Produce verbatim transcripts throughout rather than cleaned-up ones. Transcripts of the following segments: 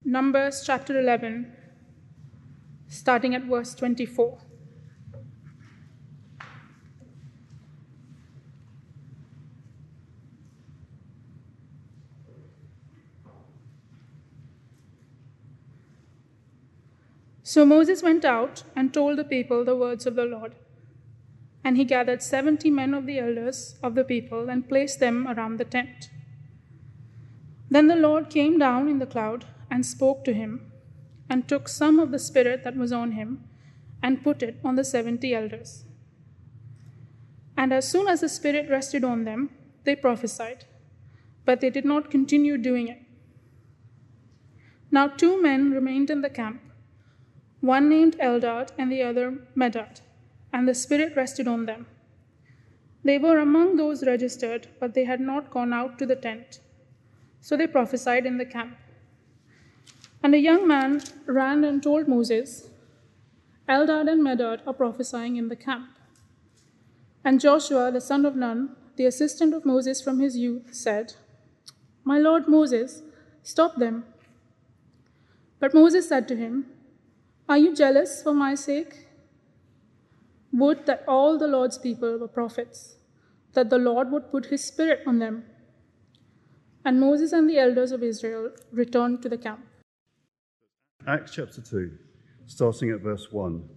Numbers chapter eleven, starting at verse twenty-four. So Moses went out and told the people the words of the Lord. And he gathered seventy men of the elders of the people and placed them around the tent. Then the Lord came down in the cloud and spoke to him, and took some of the Spirit that was on him and put it on the seventy elders. And as soon as the Spirit rested on them, they prophesied, but they did not continue doing it. Now two men remained in the camp, one named Eldad and the other Medad, and the Spirit rested on them. They were among those registered, but they had not gone out to the tent. So they prophesied in the camp. And a young man ran and told Moses, Eldad and Medad are prophesying in the camp. And Joshua, the son of Nun, the assistant of Moses from his youth, said, My lord Moses, stop them. But Moses said to him, Are you jealous for my sake? Would that all the Lord's people were prophets, that the Lord would put his Spirit on them. And Moses and the elders of Israel returned to the camp. Acts chapter two, starting at verse one.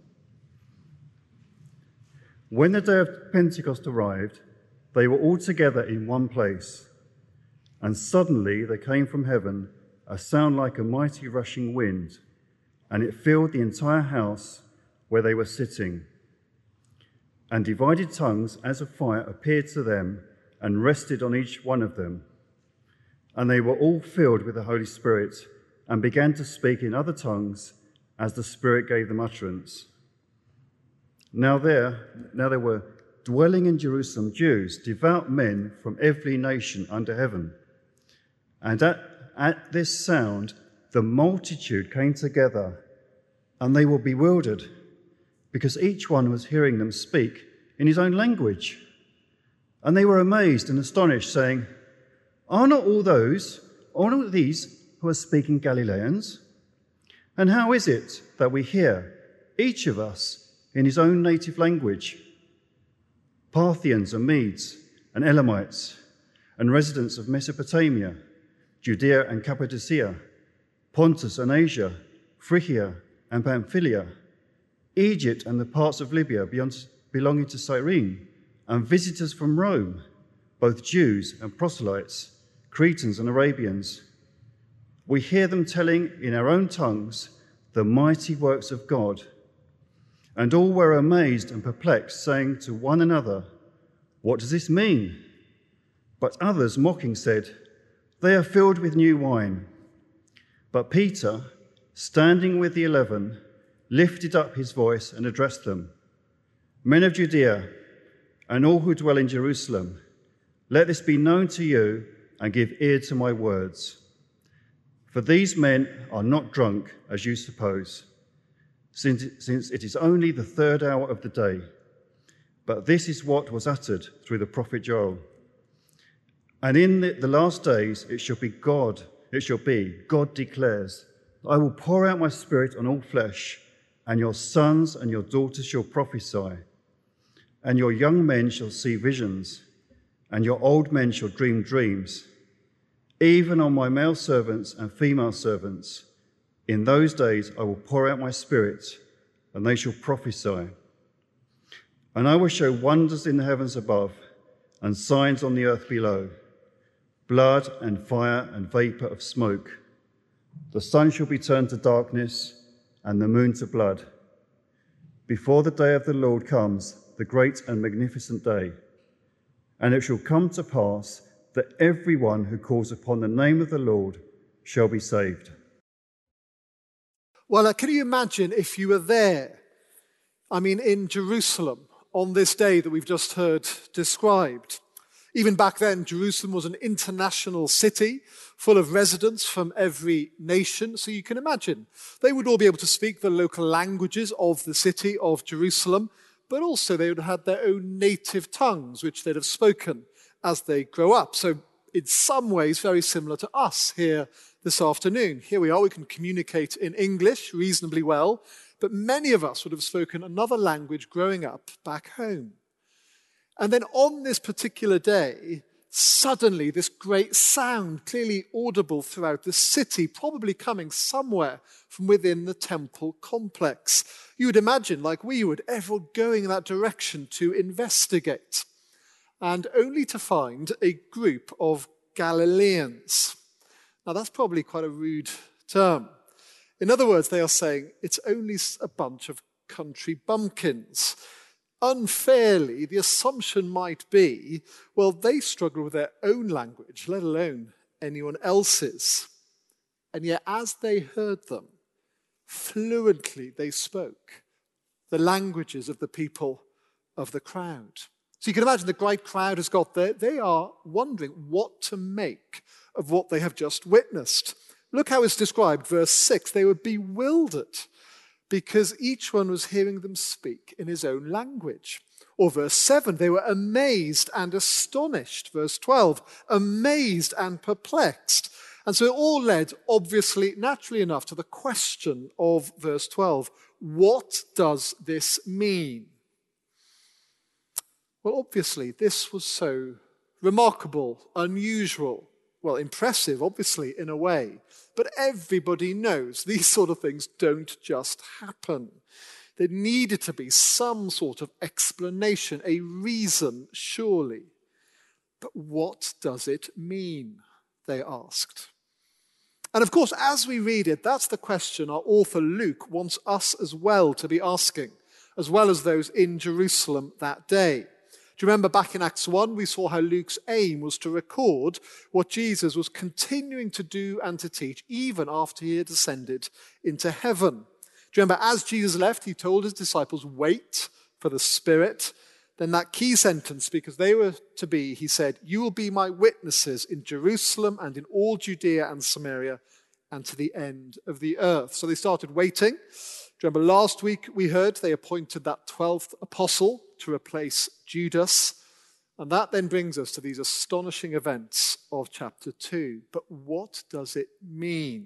When the day of Pentecost arrived, they were all together in one place. And suddenly there came from heaven a sound like a mighty rushing wind, and it filled the entire house where they were sitting. And divided tongues as of fire appeared to them and rested on each one of them. And they were all filled with the Holy Spirit and began to speak in other tongues as the Spirit gave them utterance. Now there, now there were dwelling in Jerusalem Jews, devout men from every nation under heaven. And at, at this sound, the multitude came together, and they were bewildered, because each one was hearing them speak in his own language. And they were amazed and astonished, saying, Are not all those, are not these who are speaking Galileans? And how is it that we hear, each of us, in his own native language? Parthians and Medes and Elamites and residents of Mesopotamia, Judea and Cappadocia, Pontus and Asia, Phrygia and Pamphylia, Egypt and the parts of Libya beyond, belonging to Cyrene, and visitors from Rome, both Jews and proselytes, Cretans and Arabians. We hear them telling in our own tongues the mighty works of God. And all were amazed and perplexed, saying to one another, What does this mean? But others, mocking, said, They are filled with new wine. But Peter, standing with the eleven, lifted up his voice and addressed them, Men of Judea, and all who dwell in Jerusalem, let this be known to you, and give ear to my words. For these men are not drunk, as you suppose, since, since it is only the third hour of the day. But this is what was uttered through the prophet Joel. And in the, the last days it shall be God, it shall be, God declares, I will pour out my Spirit on all flesh, and your sons and your daughters shall prophesy, and your young men shall see visions, and your old men shall dream dreams. Even on my male servants and female servants, in those days I will pour out my Spirit, and they shall prophesy. And I will show wonders in the heavens above, and signs on the earth below, blood and fire and vapor of smoke. The sun shall be turned to darkness, and the moon to blood, before the day of the Lord comes, the great and magnificent day. And it shall come to pass that everyone who calls upon the name of the Lord shall be saved. Well, uh, can you imagine if you were there, I mean, in Jerusalem, on this day that we've just heard described? Even back then, Jerusalem was an international city full of residents from every nation. So you can imagine they would all be able to speak the local languages of the city of Jerusalem, but also they would have had their own native tongues, which they'd have spoken as they grow up. So in some ways, very similar to us here this afternoon. Here we are, we can communicate in English reasonably well, but many of us would have spoken another language growing up back home. And then on this particular day, suddenly this great sound, clearly audible throughout the city, probably coming somewhere from within the temple complex. You would imagine, like we would, everyone going in that direction to investigate, and only to find a group of Galileans. Now that's probably quite a rude term. In other words, they are saying it's only a bunch of country bumpkins. Unfairly, the assumption might be, well, they struggle with their own language, let alone anyone else's. And yet, as they heard them, fluently they spoke the languages of the people of the crowd. So you can imagine the great crowd has got there. They are wondering what to make of what they have just witnessed. Look how it's described, verse six. They were bewildered because each one was hearing them speak in his own language. Or verse seven, they were amazed and astonished. Verse twelve, amazed and perplexed. And so it all led, obviously, naturally enough, to the question of verse twelve. What does this mean? Well, obviously, this was so remarkable, unusual, well, impressive, obviously, in a way. But everybody knows these sort of things don't just happen. There needed to be some sort of explanation, a reason, surely. But what does it mean? They asked. And of course, as we read it, that's the question our author Luke wants us as well to be asking, as well as those in Jerusalem that day. Do you remember back in Acts one, we saw how Luke's aim was to record what Jesus was continuing to do and to teach, even after he had ascended into heaven. Do you remember, as Jesus left, he told his disciples, wait for the Spirit. Then that key sentence, because they were to be, he said, you will be my witnesses in Jerusalem and in all Judea and Samaria and to the end of the earth. So they started waiting. Do you remember last week we heard they appointed that twelfth apostle to replace Judas. And that then brings us to these astonishing events of chapter two. But what does it mean?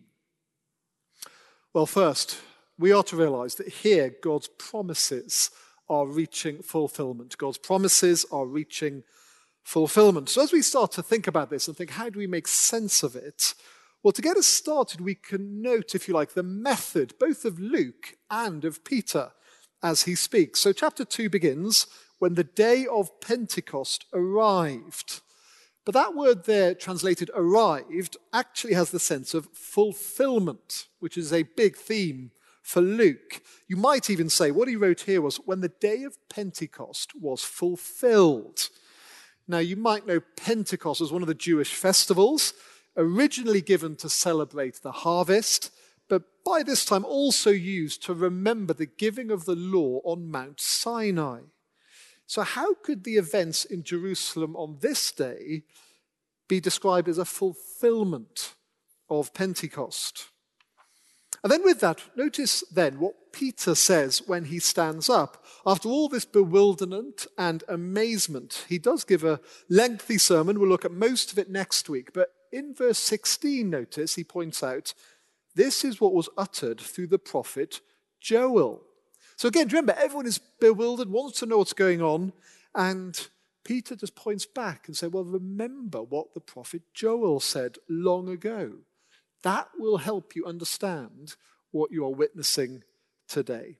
Well, first, we are to realize that here God's promises are reaching fulfillment. God's promises are reaching fulfillment. So as we start to think about this and think, how do we make sense of it? Well, to get us started, we can note, if you like, the method, both of Luke and of Peter, as he speaks. So chapter two begins when the day of Pentecost arrived. But that word there, translated arrived, actually has the sense of fulfillment, which is a big theme for Luke. You might even say what he wrote here was when the day of Pentecost was fulfilled. Now, you might know Pentecost as one of the Jewish festivals, originally given to celebrate the harvest, but by this time also used to remember the giving of the law on Mount Sinai. So how could the events in Jerusalem on this day be described as a fulfillment of Pentecost? And then with that, notice then what Peter says when he stands up. After all this bewilderment and amazement, he does give a lengthy sermon. We'll look at most of it next week. But in verse sixteen, notice, he points out, this is what was uttered through the prophet Joel. So again, do you remember, everyone is bewildered, wants to know what's going on. And Peter just points back and says, well, remember what the prophet Joel said long ago. That will help you understand what you are witnessing today.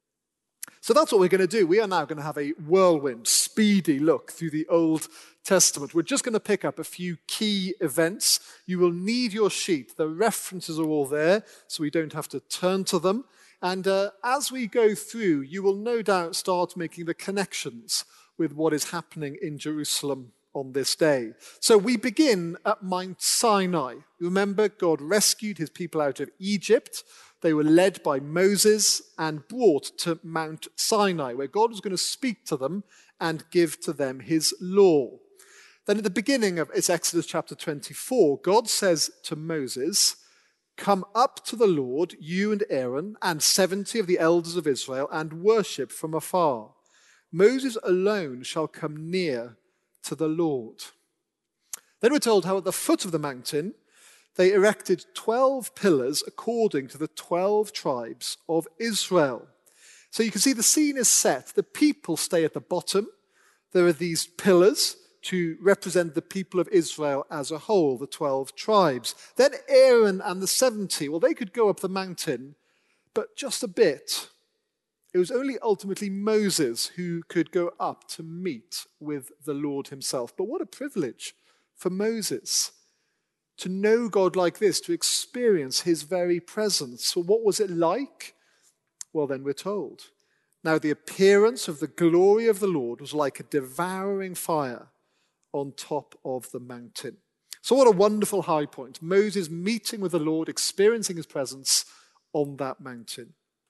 So that's what we're going to do. We are now going to have a whirlwind, speedy look through the Old Testament. We're just going to pick up a few key events. You will need your sheet. The references are all there, so we don't have to turn to them. And uh, as we go through, you will no doubt start making the connections with what is happening in Jerusalem on this day. So we begin at Mount Sinai. Remember, God rescued his people out of Egypt. They were led by Moses and brought to Mount Sinai, where God was going to speak to them and give to them his law. Then at the beginning of it's Exodus chapter twenty-four, God says to Moses, come up to the Lord, you and Aaron, and seventy of the elders of Israel, and worship from afar. Moses alone shall come near to the Lord. Then we're told how at the foot of the mountain, they erected twelve pillars according to the twelve tribes of Israel. So you can see the scene is set. The people stay at the bottom. There are these pillars to represent the people of Israel as a whole, the twelve tribes. Then Aaron and the seventy, well, they could go up the mountain, but just a bit. It was only ultimately Moses who could go up to meet with the Lord himself. But what a privilege for Moses to know God like this, to experience his very presence. So what was it like? Well, then we're told. Now, the appearance of the glory of the Lord was like a devouring fire on top of the mountain. So what a wonderful high point. Moses meeting with the Lord, experiencing his presence on that mountain.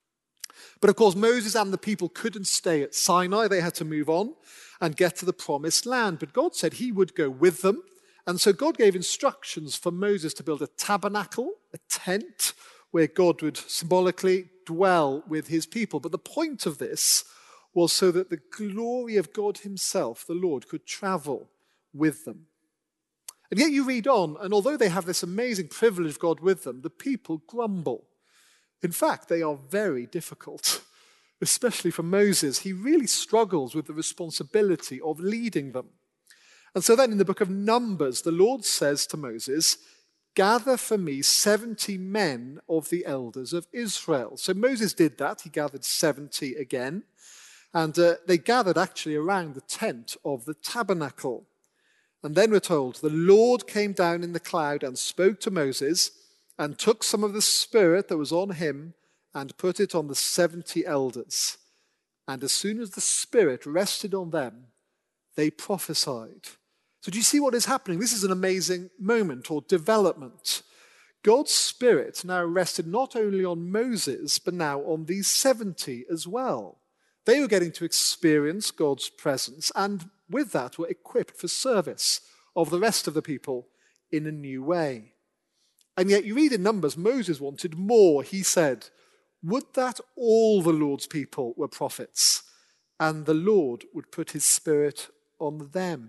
But of course, Moses and the people couldn't stay at Sinai. They had to move on and get to the promised land. But God said he would go with them. And so God gave instructions for Moses to build a tabernacle, a tent, where God would symbolically dwell with his people. But the point of this was so that the glory of God himself, the Lord, could travel with them. And yet you read on, and although they have this amazing privilege of God with them, the people grumble. In fact, they are very difficult, especially for Moses. He really struggles with the responsibility of leading them. And so then in the book of Numbers, the Lord says to Moses, gather for me seventy men of the elders of Israel. So Moses did that. He gathered seventy again. And uh, they gathered actually around the tent of the tabernacle. And then we're told, the Lord came down in the cloud and spoke to Moses and took some of the spirit that was on him and put it on the seventy elders. And as soon as the spirit rested on them, they prophesied. So do you see what is happening? This is an amazing moment or development. God's spirit now rested not only on Moses, but now on these seventy as well. They were getting to experience God's presence, and with that were equipped for service of the rest of the people in a new way. And yet you read in Numbers, Moses wanted more. He said, would that all the Lord's people were prophets, and the Lord would put his spirit on them.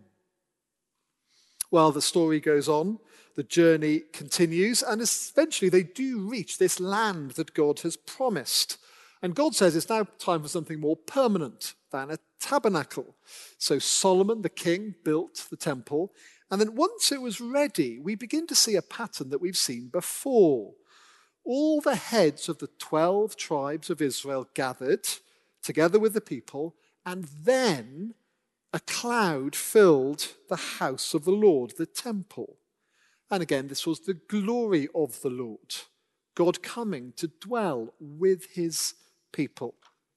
Well, the story goes on, the journey continues, and eventually they do reach this land that God has promised. And God says it's now time for something more permanent than a tabernacle. So Solomon, the king, built the temple, and then once it was ready, we begin to see a pattern that we've seen before. All the heads of the twelve tribes of Israel gathered together with the people, and then a cloud filled the house of the Lord, the temple. And again, this was the glory of the Lord, God coming to dwell with his people.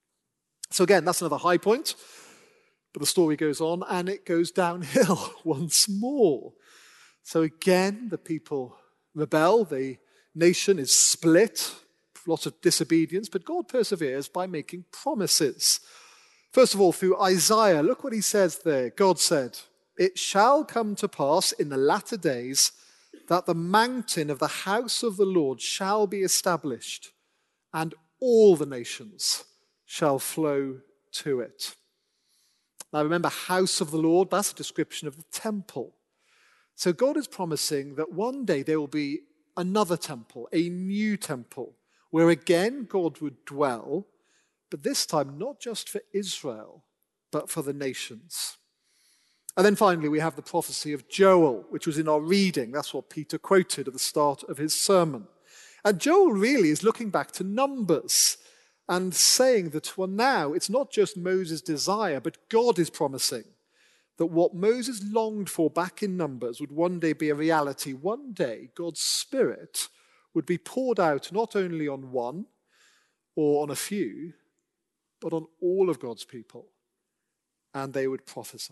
So again, that's another high point. But the story goes on and it goes downhill once more. So again, the people rebel. The nation is split. Lots of disobedience. But God perseveres by making promises. First of all, through Isaiah, look what he says there. God said, it shall come to pass in the latter days that the mountain of the house of the Lord shall be established, and all the nations shall flow to it. Now remember, house of the Lord, that's a description of the temple. So God is promising that one day there will be another temple, a new temple, where again God would dwell, but this time not just for Israel, but for the nations. And then finally we have the prophecy of Joel, which was in our reading. That's what Peter quoted at the start of his sermon. And Joel really is looking back to Numbers and saying that, well, now it's not just Moses' desire, but God is promising that what Moses longed for back in Numbers would one day be a reality. One day, God's Spirit would be poured out not only on one or on a few, but on all of God's people, and they would prophesy.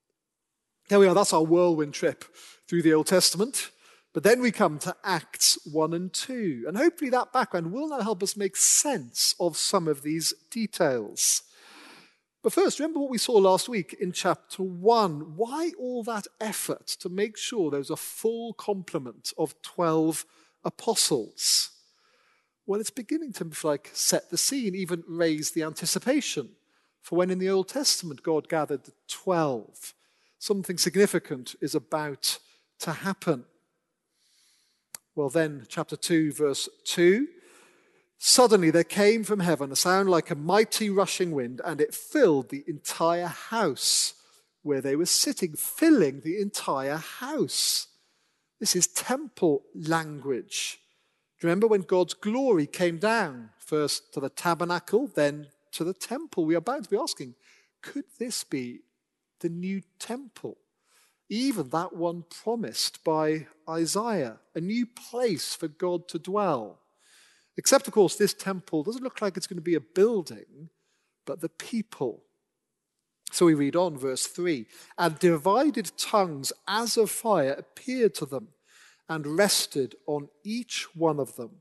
There we are, that's our whirlwind trip through the Old Testament. But then we come to Acts one and two. And hopefully that background will now help us make sense of some of these details. But first, remember what we saw last week in chapter one. Why all that effort to make sure there's a full complement of twelve apostles? Well, it's beginning to like set the scene, even raise the anticipation for when in the Old Testament God gathered the twelve. Something significant is about to happen. Well, then, chapter two, verse two. Suddenly there came from heaven a sound like a mighty rushing wind, and it filled the entire house where they were sitting, filling the entire house. This is temple language. Do you remember when God's glory came down, first to the tabernacle, then to the temple? We are bound to be asking, could this be the new temple? Even that one promised by Isaiah, a new place for God to dwell. Except, of course, this temple doesn't look like it's going to be a building, but the people. So we read on, verse three. And divided tongues as of fire appeared to them and rested on each one of them.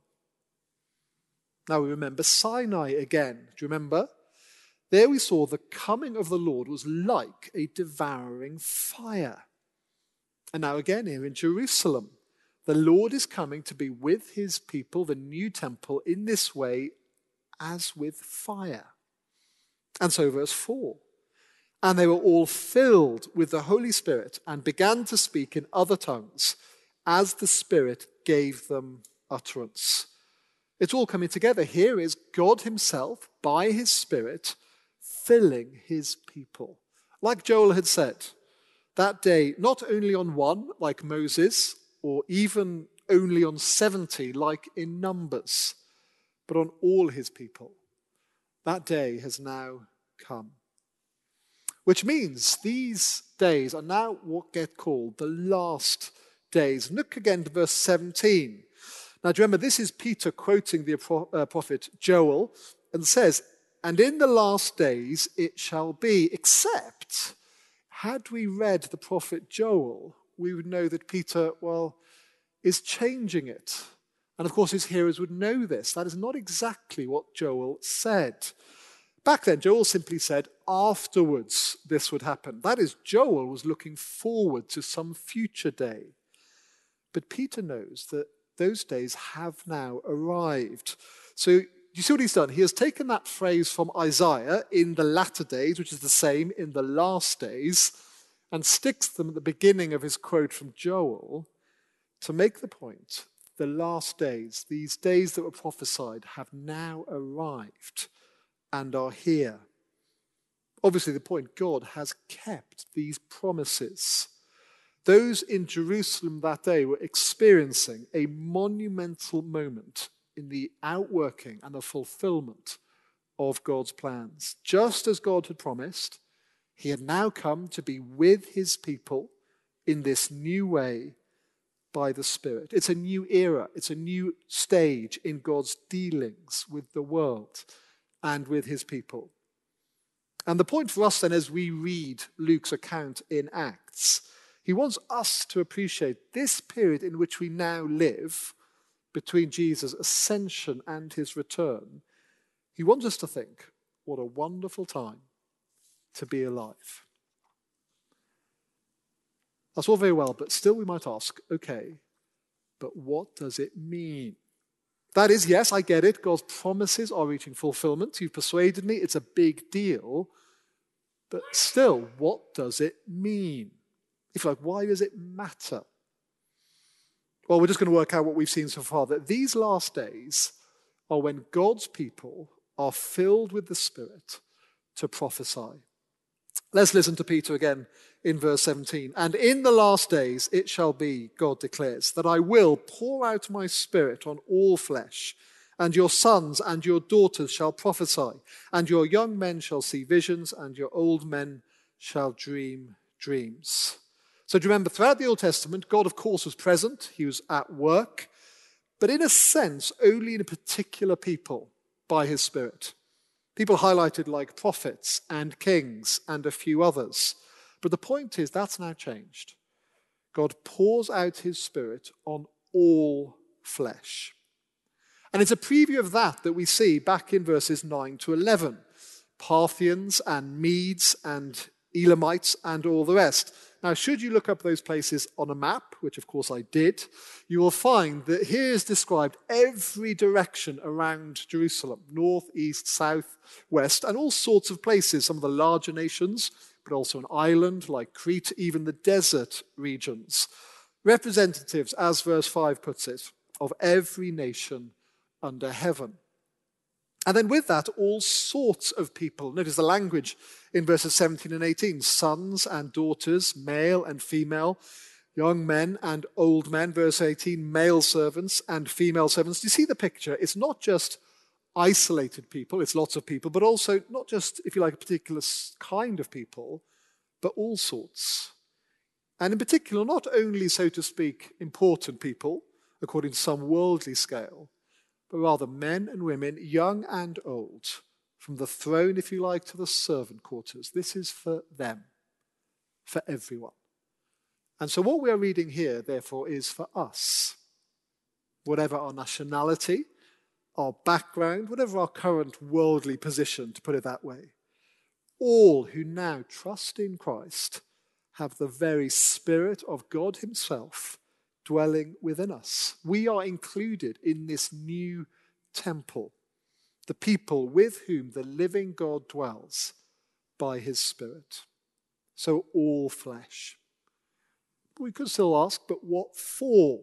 Now we remember Sinai again. Do you remember? There we saw the coming of the Lord was like a devouring fire. And now again here in Jerusalem, the Lord is coming to be with his people, the new temple, in this way as with fire. And so verse four. And they were all filled with the Holy Spirit and began to speak in other tongues as the Spirit gave them utterance. It's all coming together. Here is God himself, by his Spirit, filling his people. Like Joel had said, that day, not only on one, like Moses, or even only on seventy, like in Numbers, but on all his people. That day has now come. Which means these days are now what get called the last days. Look again to verse seventeen. Now, do you remember, this is Peter quoting the prophet Joel and says, and in the last days it shall be, except, had we read the prophet Joel, we would know that Peter, well, is changing it. And of course his hearers would know this. That is not exactly what Joel said. Back then, Joel simply said, afterwards this would happen. That is, Joel was looking forward to some future day. But Peter knows that those days have now arrived. So you see what he's done? He has taken that phrase from Isaiah, in the latter days, which is the same in the last days, and sticks them at the beginning of his quote from Joel to make the point, the last days, these days that were prophesied, have now arrived and are here. Obviously, the point, God has kept these promises. Those in Jerusalem that day were experiencing a monumental moment in the outworking and the fulfillment of God's plans. Just as God had promised, he had now come to be with his people in this new way by the Spirit. It's a new era. It's a new stage in God's dealings with the world and with his people. And the point for us then, as we read Luke's account in Acts, he wants us to appreciate this period in which we now live between Jesus' ascension and his return. He wants us to think, what a wonderful time to be alive. That's all very well, but still we might ask, okay, but what does it mean? That is, yes, I get it. God's promises are reaching fulfillment. You've persuaded me. It's a big deal. But still, what does it mean? If you like, why does it matter? Well, we're just going to work out what we've seen so far, that these last days are when God's people are filled with the Spirit to prophesy. Let's listen to Peter again in verse seventeen. And in the last days it shall be, God declares, that I will pour out my Spirit on all flesh, and your sons and your daughters shall prophesy, and your young men shall see visions, and your old men shall dream dreams. So do you remember, throughout the Old Testament, God, of course, was present. He was at work, but in a sense, only in a particular people by his Spirit. People highlighted like prophets and kings and a few others. But the point is, that's now changed. God pours out his Spirit on all flesh. And it's a preview of that that we see back in verses nine to eleven. Parthians and Medes and Elamites and all the rest. Now, should you look up those places on a map, which of course I did, you will find that here is described every direction around Jerusalem, north, east, south, west, and all sorts of places, some of the larger nations, but also an island like Crete, even the desert regions. Representatives, as verse five puts it, of every nation under heaven. And then with that, all sorts of people. Notice the language in verses seventeen and eighteen. Sons and daughters, male and female, young men and old men. Verse eighteen, male servants and female servants. Do you see the picture? It's not just isolated people, it's lots of people, but also not just, if you like, a particular kind of people, but all sorts. And in particular, not only, so to speak, important people, according to some worldly scale, but rather men and women, young and old, from the throne, if you like, to the servant quarters. This is for them, for everyone. And so what we are reading here, therefore, is for us. Whatever our nationality, our background, whatever our current worldly position, to put it that way, all who now trust in Christ have the very Spirit of God himself dwelling within us. We are included in this new temple, the people with whom the living God dwells by his Spirit. So all flesh. We could still ask, but what for?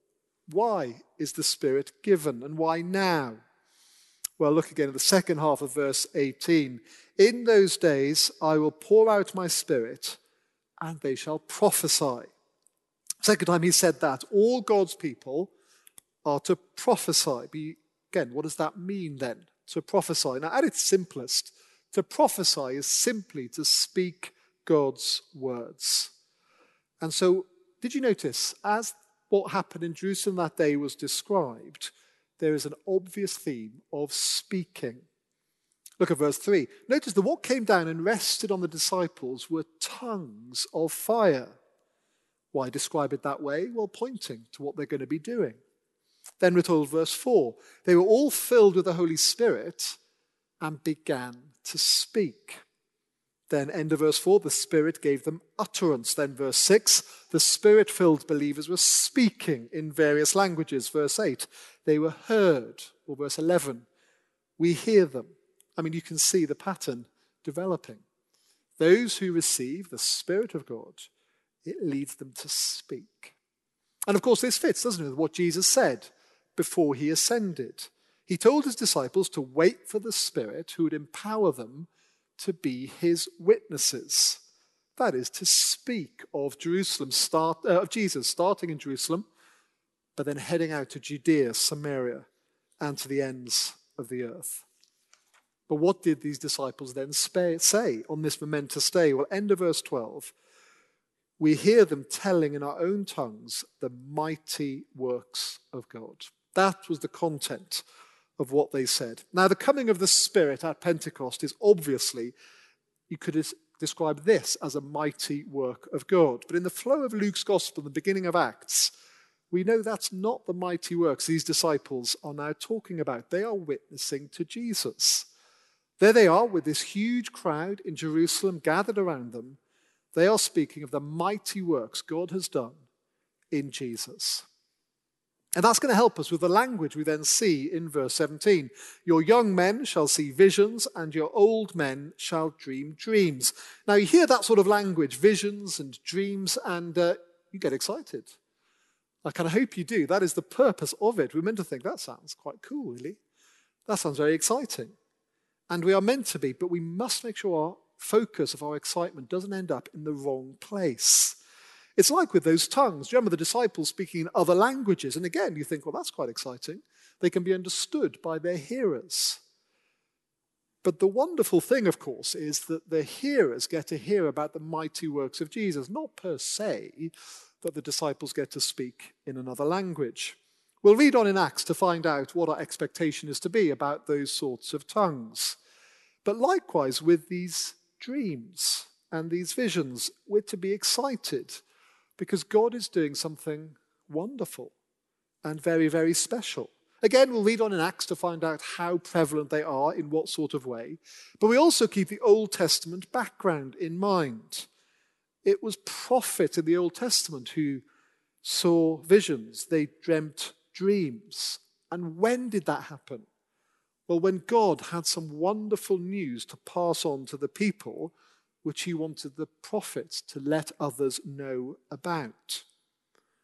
Why is the Spirit given, and why now? Well, look again at the second half of verse eighteen. In those days I will pour out my Spirit, and they shall prophesy. Second time he said that. All God's people are to prophesy. Be, again, what does that mean then? To prophesy. Now, at its simplest, to prophesy is simply to speak God's words. And so, did you notice, as what happened in Jerusalem that day was described, there is an obvious theme of speaking. Look at verse three. Notice that what came down and rested on the disciples were tongues of fire. Why describe it that way? Well, pointing to what they're going to be doing. Then we're told, verse four, they were all filled with the Holy Spirit and began to speak. Then, end of verse four, the Spirit gave them utterance. Then verse six, the Spirit-filled believers were speaking in various languages. Verse eight, they were heard. Or verse eleven, we hear them. I mean, you can see the pattern developing. Those who receive the Spirit of God, it leads them to speak. And of course, this fits, doesn't it, with what Jesus said before he ascended. He told his disciples to wait for the Spirit who would empower them to be his witnesses. That is, to speak of Jerusalem, start, uh, of Jesus, starting in Jerusalem, but then heading out to Judea, Samaria, and to the ends of the earth. But what did these disciples then say on this momentous day? Well, end of verse twelve. We hear them telling in our own tongues the mighty works of God. That was the content of what they said. Now, the coming of the Spirit at Pentecost is obviously, you could describe this as a mighty work of God. But in the flow of Luke's Gospel, the beginning of Acts, we know that's not the mighty works these disciples are now talking about. They are witnessing to Jesus. There they are with this huge crowd in Jerusalem gathered around them. They are speaking of the mighty works God has done in Jesus. And that's going to help us with the language we then see in verse seventeen. Your young men shall see visions, and your old men shall dream dreams. Now you hear that sort of language, visions and dreams, and uh, you get excited. I kind of hope you do. That is the purpose of it. We're meant to think, that sounds quite cool, really. That sounds very exciting. And we are meant to be, but we must make sure our focus of our excitement doesn't end up in the wrong place. It's like with those tongues. Do you remember the disciples speaking in other languages? And again, you think, well, that's quite exciting. They can be understood by their hearers. But the wonderful thing, of course, is that the hearers get to hear about the mighty works of Jesus, not per se that the disciples get to speak in another language. We'll read on in Acts to find out what our expectation is to be about those sorts of tongues. But likewise with these dreams and these visions, we're to be excited because God is doing something wonderful and very, very special. Again, we'll read on in Acts to find out how prevalent they are, in what sort of way. But we also keep the Old Testament background in mind. It was prophets in the Old Testament who saw visions. They dreamt dreams. And when did that happen? Well, when God had some wonderful news to pass on to the people, which he wanted the prophets to let others know about.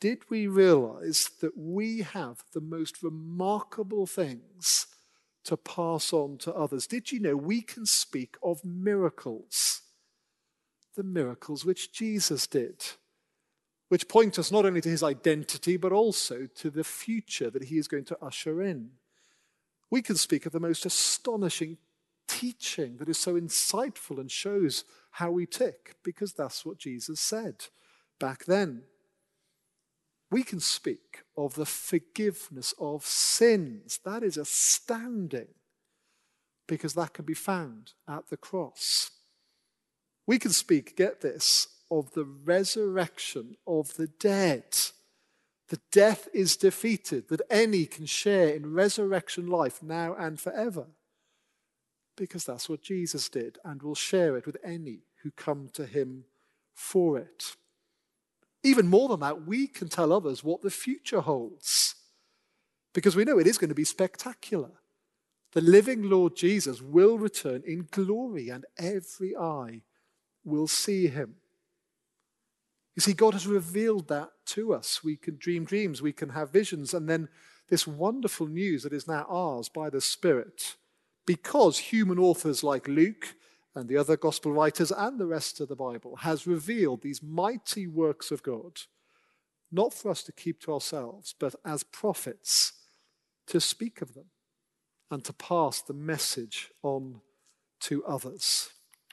did we realize that we have the most remarkable things to pass on to others? Did you know we can speak of miracles? The miracles which Jesus did, which point us not only to his identity, but also to the future that he is going to usher in. We can speak of the most astonishing teaching that is so insightful and shows how we tick, because that's what Jesus said back then. We can speak of the forgiveness of sins. That is astounding, because that can be found at the cross. We can speak, get this, of the resurrection of the dead. That death is defeated, that any can share in resurrection life now and forever. Because that's what Jesus did, and will share it with any who come to him for it. Even more than that, we can tell others what the future holds, because we know it is going to be spectacular. The living Lord Jesus will return in glory, and every eye will see him. You see, God has revealed that to us. We can dream dreams, we can have visions, and then this wonderful news that is now ours by the Spirit, because human authors like Luke and the other gospel writers and the rest of the Bible has revealed these mighty works of God, not for us to keep to ourselves, but as prophets to speak of them and to pass the message on to others.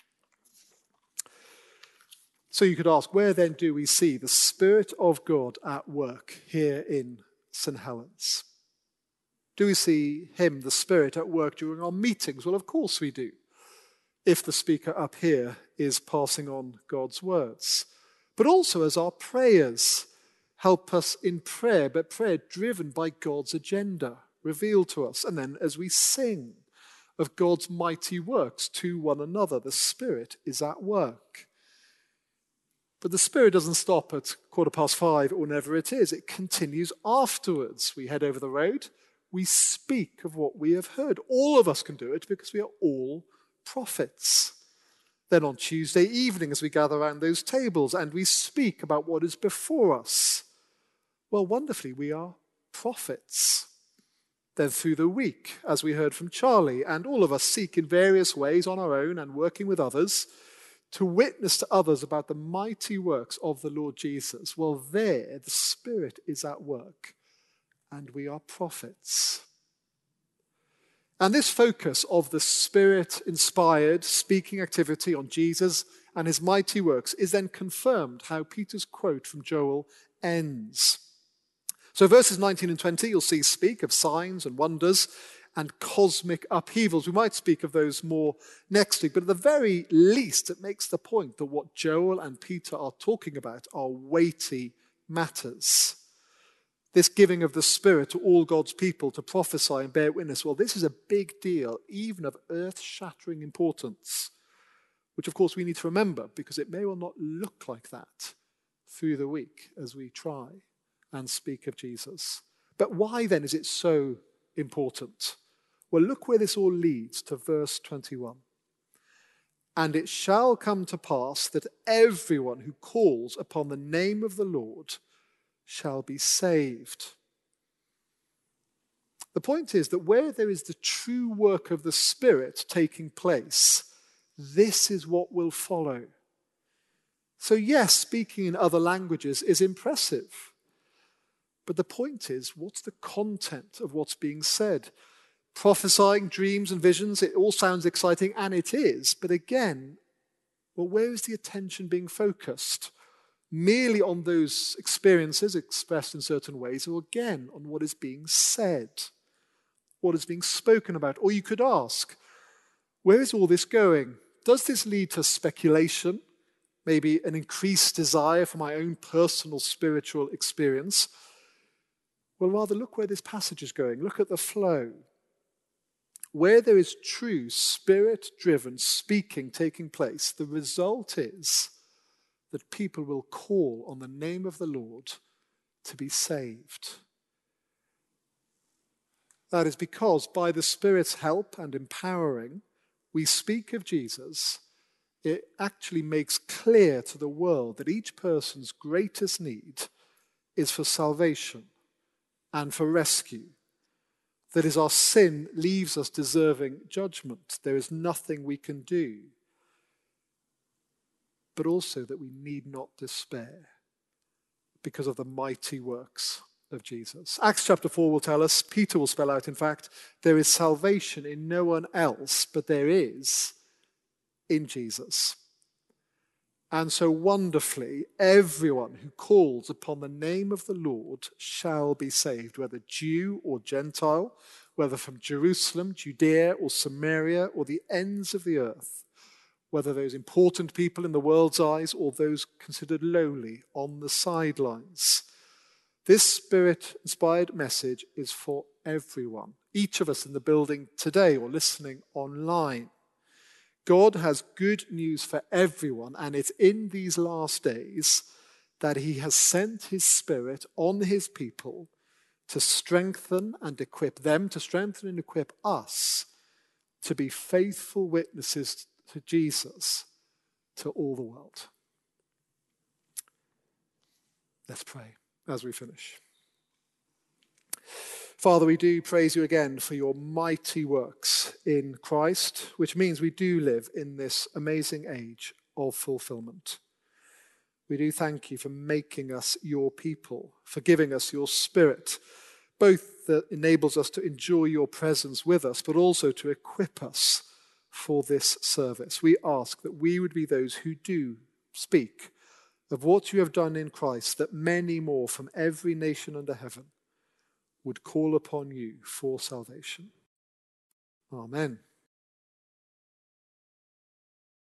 So you could ask, where then do we see the Spirit of God at work here in Saint Helens? Do we see him, the Spirit, at work during our meetings? Well, of course we do, if the speaker up here is passing on God's words. But also as our prayers help us in prayer, but prayer driven by God's agenda revealed to us. And then as we sing of God's mighty works to one another, the Spirit is at work. But the Spirit doesn't stop at quarter past five or whenever it is. It continues afterwards. We head over the road. We speak of what we have heard. All of us can do it because we are all prophets. Then on Tuesday evening, as we gather around those tables and we speak about what is before us, well, wonderfully, we are prophets. Then through the week, as we heard from Charlie, and all of us seek in various ways on our own and working with others to witness to others about the mighty works of the Lord Jesus. Well, there, the Spirit is at work, and we are prophets. And this focus of the Spirit-inspired speaking activity on Jesus and his mighty works is then confirmed how Peter's quote from Joel ends. So verses nineteen and twenty, you'll see speak of signs and wonders and cosmic upheavals. We might speak of those more next week, but at the very least, it makes the point that what Joel and Peter are talking about are weighty matters. This giving of the Spirit to all God's people to prophesy and bear witness, well, this is a big deal, even of earth-shattering importance, which of course we need to remember, because it may well not look like that through the week as we try and speak of Jesus. But why then is it so important? Well, look where this all leads, to verse twenty-one. And it shall come to pass that everyone who calls upon the name of the Lord shall be saved. The point is that where there is the true work of the Spirit taking place, this is what will follow. So yes, speaking in other languages is impressive. But the point is, what's the content of what's being said? Prophesying, dreams and visions, it all sounds exciting, and it is. But again, well, where is the attention being focused? Merely on those experiences expressed in certain ways, or again, on what is being said, what is being spoken about? Or you could ask, where is all this going? Does this lead to speculation, maybe an increased desire for my own personal spiritual experience? Well, rather look where this passage is going. Look at the flow. Where there is true Spirit-driven speaking taking place, the result is that people will call on the name of the Lord to be saved. That is because by the Spirit's help and empowering, we speak of Jesus. It actually makes clear to the world that each person's greatest need is for salvation and for rescue. That is, our sin leaves us deserving judgment. There is nothing we can do. But also that we need not despair because of the mighty works of Jesus. Acts chapter four will tell us, Peter will spell out, in fact, there is salvation in no one else, but there is in Jesus. And so wonderfully, everyone who calls upon the name of the Lord shall be saved, whether Jew or Gentile, whether from Jerusalem, Judea, or Samaria, or the ends of the earth, whether those important people in the world's eyes or those considered lowly on the sidelines. This Spirit-inspired message is for everyone, each of us in the building today or listening online. God has good news for everyone, and it's in these last days that he has sent his Spirit on his people to strengthen and equip them, to strengthen and equip us to be faithful witnesses to Jesus to all the world. Let's pray as we finish. Father, we do praise you again for your mighty works in Christ, which means we do live in this amazing age of fulfillment. We do thank you for making us your people, for giving us your Spirit, both that enables us to enjoy your presence with us, but also to equip us for this service. We ask that we would be those who do speak of what you have done in Christ, that many more from every nation under heaven would call upon you for salvation. Amen.